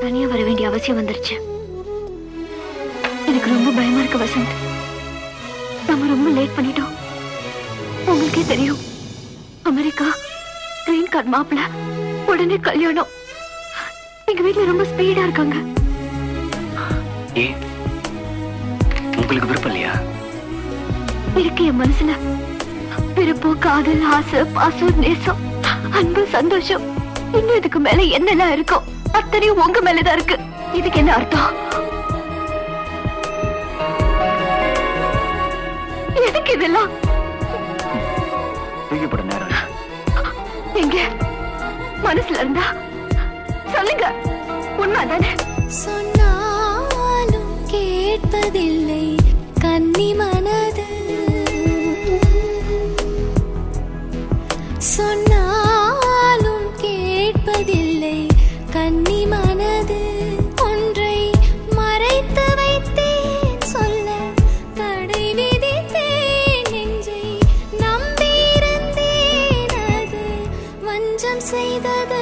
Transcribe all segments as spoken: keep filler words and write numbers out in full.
தனியா வர வேண்டிய அவசியம் வந்துருச்சு. எனக்கு ரொம்ப பயமா இருக்கு வசந்த். நம்ம ரொம்ப லேட் பண்ணிட்டோம். உங்களுக்கே தெரியும், அமெரிக்கா கிரீன் கார்டு மாப்பிள்ள, உடனே கல்யாணம். எங்க வீட்டுல ரொம்ப ஸ்பீடா இருக்காங்க. உங்களுக்கு விருப்பம் இல்லையா? இருக்கு என் மனசுல. விருப்பம், காதல், ஆசை, பாசம், நேசம், அன்பு, சந்தோஷம், இன்னும் இதுக்கு மேல என்னெல்லாம் இருக்கோ அத்தனையும் உங்க மேலதான் இருக்கு. இதுக்கு என்ன அர்த்தம்? எதுக்கு இதெல்லாம்? தூக்கிப்பட நேரம் எங்க மனசுல இருந்தா சொல்லுங்க, உண்மைதானே? சொன்னாலும் கேட்பதில்லை கன்னி மனது, சொன்னாலும் கேட்பதில்லை கன்னி மனது. ஒன்றை மறைத்து வைத்தேன் சொல்ல தடை விதித்தேன், நெஞ்சை நம்பியிருந்தேன் அது வஞ்சம் செய்தது.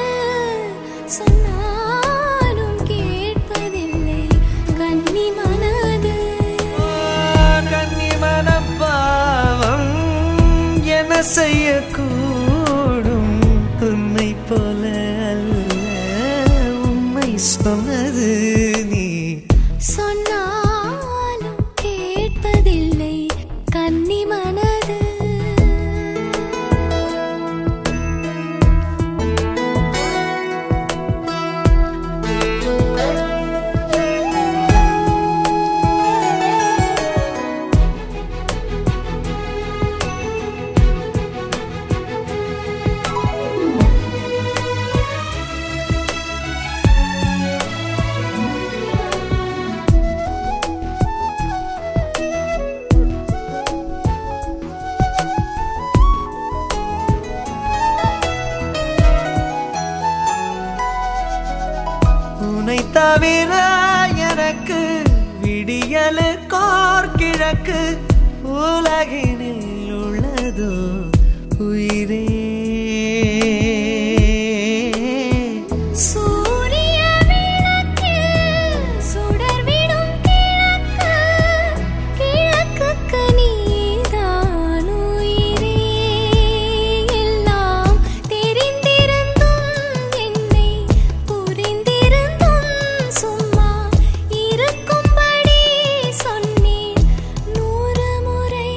சொன்னாலும் கேட்பதில்லை கன்னி மனது. கன்னி மனப்பாவம் என்ன செய்யக்கூடும், உன்னை போல அல்ல உண்மை சொன்னது நீ. சொன்னாலும் கேட்பதில்லை கன்னி மனது. உன்னை தவிர எனக்கு விடியலு கோர் கிழக்கு, உலகினில் உள்ளதோ உயிரே. சூரிய விளக்கில் சுடர்விடும் கிழக்கு, கிழக்குக்கு நீதான் உயிரே. எல்லாம் தெரிந்திருந்தும் என்னை புரிந்திருந்தும் சும்மா இருக்கும்படி சொன்னேன் நூறு முறை.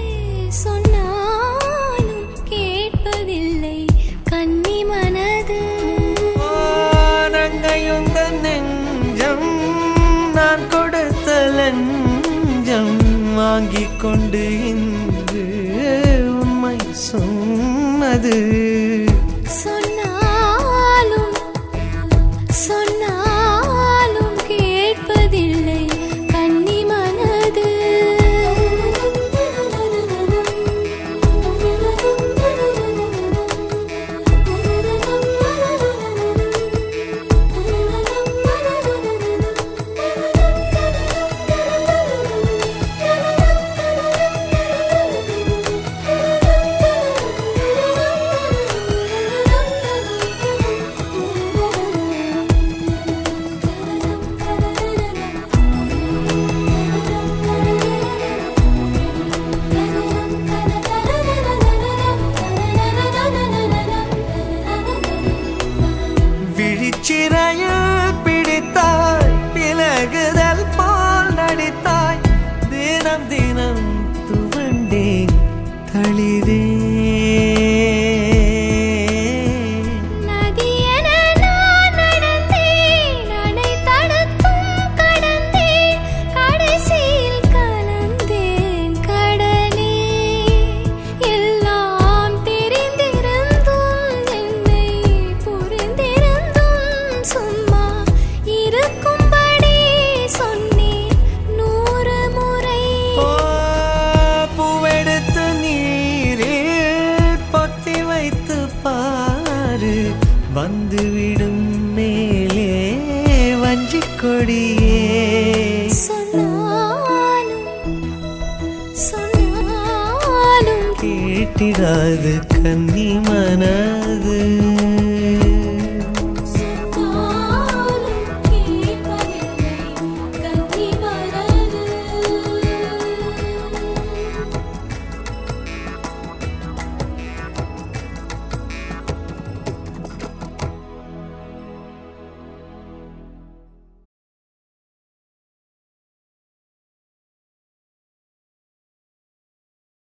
சொன்னாலும் கேட்பதில்லை கன்னி மனது. நங்கையுந்த நெஞ்சம் நான் கொடுத்த லஞ்சம் வாங்கிக் கொண்டு இன்று உண்மை சொன்னது. சொன்னாலும் சொன்னாலும் கேட்பதில்லை கன்னி மனது. விழிச்சிறையில் பிடித்தாய், விலகுதல் போல் நடித்தாய், தினம் தினம் துவண்டேன் தளிரே. நதியென நான் நடந்தேன், அணை தடுத்தும் கடந்தேன், கடைசியில் கலந்தேன் கடலே. எல்லாம் தெரிந்திருந்தும் என்னை புரிந்திருந்தும் சும்மா இருக்கும்படி சொன்னேன் நூறு முறை. ஓ, பூவெடுத்து நீரில் பொத்தி வைத்து பாரு, வந்துவிடும் மேலே வஞ்சிக் கொடியே. சொன்னாலும் சொன்னாலும் கேட்டிடாது கன்னி